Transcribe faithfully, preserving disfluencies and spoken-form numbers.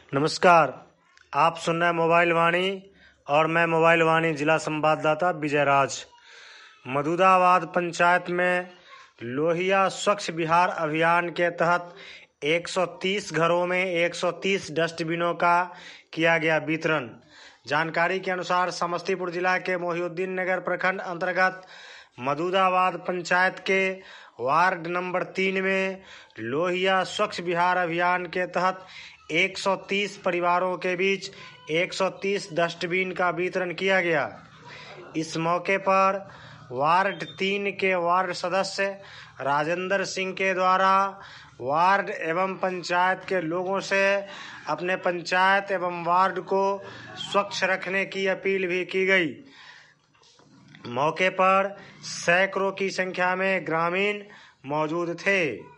नमस्कार, आप सुन रहे हैं मोबाइल वाणी और मैं मोबाइल वाणी जिला संवाददाता विजय राज। मधुदाबाद पंचायत में लोहिया स्वच्छ बिहार अभियान के तहत एक सौ तीस घरों में एक सौ तीस डस्टबिनों का किया गया वितरण। जानकारी के अनुसार समस्तीपुर जिला के मोहिउद्दीन नगर प्रखंड अंतर्गत मधुदाबाद पंचायत के वार्ड नंबर तीन में लोहिया स्वच्छ बिहार अभियान के तहत एक सौ तीस परिवारों के बीच एक सौ तीस डस्टबिन का वितरण किया गया। इस मौके पर वार्ड तीन के वार्ड सदस्य राजेंद्र सिंह के द्वारा वार्ड एवं पंचायत के लोगों से अपने पंचायत एवं वार्ड को स्वच्छ रखने की अपील भी की गई। मौके पर सैकड़ों की संख्या में ग्रामीण मौजूद थे।